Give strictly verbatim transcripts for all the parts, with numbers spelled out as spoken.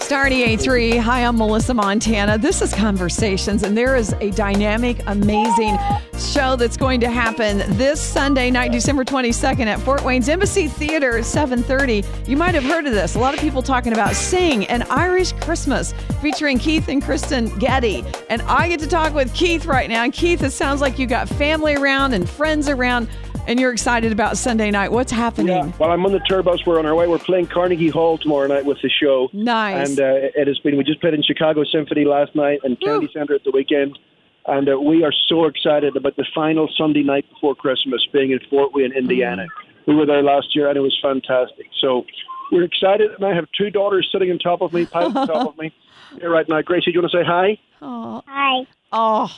Star eighty-eight point three. Hi, I'm Melissa Montana. This is Conversations, and there is a dynamic, amazing show that's going to happen this Sunday night, December twenty-second at Fort Wayne's Embassy Theater at seven thirty. You might have heard of this. A lot of people talking about Sing an Irish Christmas featuring Keith and Kristen Getty. And I get to talk with Keith right now. And Keith, it sounds like you got family around and friends around, and you're excited about Sunday night. What's happening? Yeah, well, I'm on the tour bus. We're on our way. We're playing Carnegie Hall tomorrow night with the show. Nice. And uh, it has been, we just played in Chicago Symphony last night and Kennedy Center at the weekend. And uh, we are so excited about the final Sunday night before Christmas being in Fort Wayne, Indiana. Mm-hmm. We were there last year, and it was fantastic. So we're excited, and I have two daughters sitting on top of me, piling on top of me here right now. Gracie, do you want to say hi? Oh. Hi. Oh,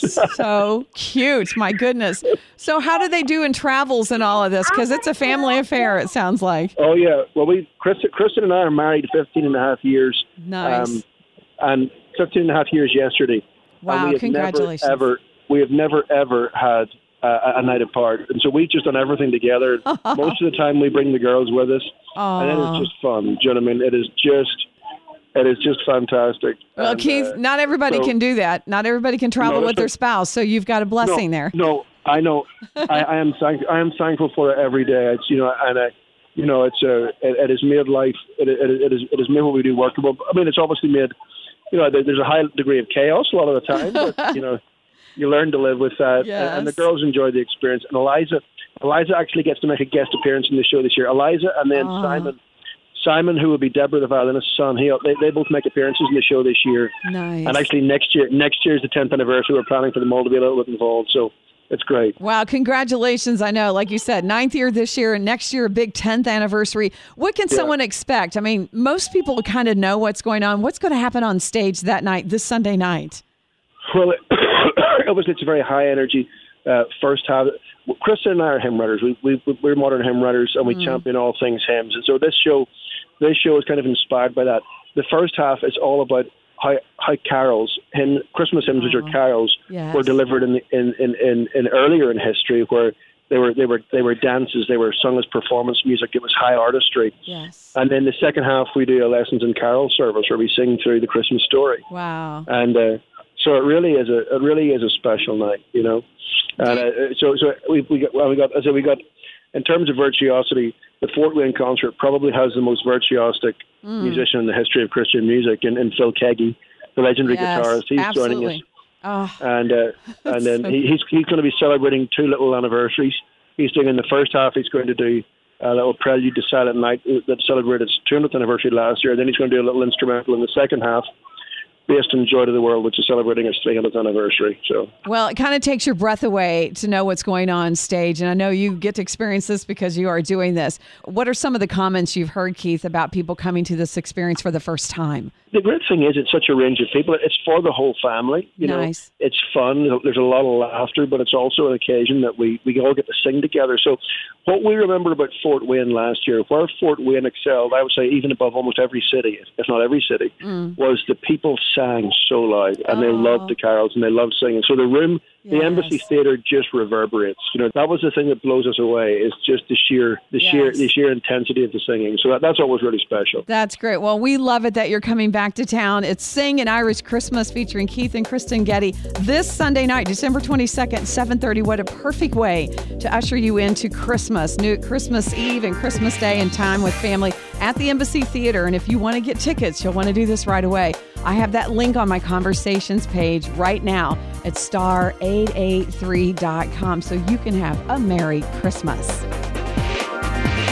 so cute. My goodness. So how do they do in travels and all of this? Because it's a family affair, it sounds like. Oh, yeah. Well, we Kristen, Kristen and I are married fifteen and a half years. Nice. Um, and fifteen and a half years yesterday. Wow, and we have congratulations. Never, ever, we have never, ever had uh, a night apart. And so we've just done everything together. Most of the time we bring the girls with us. Aww. And it is just fun. Do you know what I mean? It is just... It is just fantastic. Well, and, Keith, uh, not everybody so, can do that. Not everybody can travel no, with their right. spouse, so you've got a blessing no, there. No, I know. I, I am thank, I am thankful for it every day. It's you know, and I, you know, it's uh, it, it has made life. It, it, it is it has made what we do workable. I mean, it's obviously made. You know, there, there's a high degree of chaos a lot of the time, but you know, you learn to live with that. Yes. And, and the girls enjoy the experience. And Eliza, Eliza actually gets to make a guest appearance in the show this year. Eliza and then Aww. Simon. Simon, who will be Deborah, the violinist's son, he they, they both make appearances in the show this year. Nice. And actually next year, next year is the tenth anniversary. We're planning for them all to be a little bit involved, so it's great. Wow, congratulations. I know, like you said, ninth year this year, and next year a big tenth anniversary. What can Yeah. someone expect? I mean, most people kind of know what's going on. What's going to happen on stage that night, this Sunday night? Well, obviously it's a very high energy uh, first half. Kristen and I are hymn writers. We, we, we're modern hymn writers, and we mm. champion all things hymns. And so this show... This show is kind of inspired by that. The first half is all about how, how carols, hymn, Christmas hymns, which are carols, yes. were delivered in, in, in, in, in earlier in history, where they were they were they were dances, they were sung as performance music. It was high artistry. Yes. And then the second half, we do a lessons in carol service where we sing through the Christmas story. Wow. And uh, so it really is a it really is a special night, you know. And uh, so so we we got well, we got so we got. In terms of virtuosity, the Fort Wayne concert probably has the most virtuosic mm. musician in the history of Christian music, in, in Phil Keggy, the legendary yes, guitarist. He's absolutely. joining us, oh, and uh, and then so he, he's he's going to be celebrating two little anniversaries. He's doing in the first half. He's going to do a little prelude to Silent Night that celebrated its two hundredth anniversary last year. Then he's going to do a little instrumental in the second half, based on Joy to the World, which is celebrating its three hundredth anniversary. So, well, it kind of takes your breath away to know what's going on stage. And I know you get to experience this because you are doing this. What are some of the comments you've heard, Keith, about people coming to this experience for the first time? The great thing is it's such a range of people. It's for the whole family. You nice. know, it's fun. There's a lot of laughter, but it's also an occasion that we, we all get to sing together. So what we remember about Fort Wayne last year, where Fort Wayne excelled, I would say even above almost every city, if not every city, mm. was the people sang so loud, and oh. they loved the carols, and they loved singing. So the room, yes. the Embassy Theater just reverberates. You know, that was the thing that blows us away, is just the sheer the yes. sheer the sheer intensity of the singing. So that, that's what was really special. That's great. Well, we love it that you're coming back to town. It's Sing an Irish Christmas featuring Keith and Kristen Getty this Sunday night, December twenty-second, seven thirty. What a perfect way to usher you into Christmas, New Christmas Eve and Christmas Day, and time with family at the Embassy Theater. And if you want to get tickets, you'll want to do this right away. I have that link on my Conversations page right now at star eight eight three dot com, so you can have a Merry Christmas.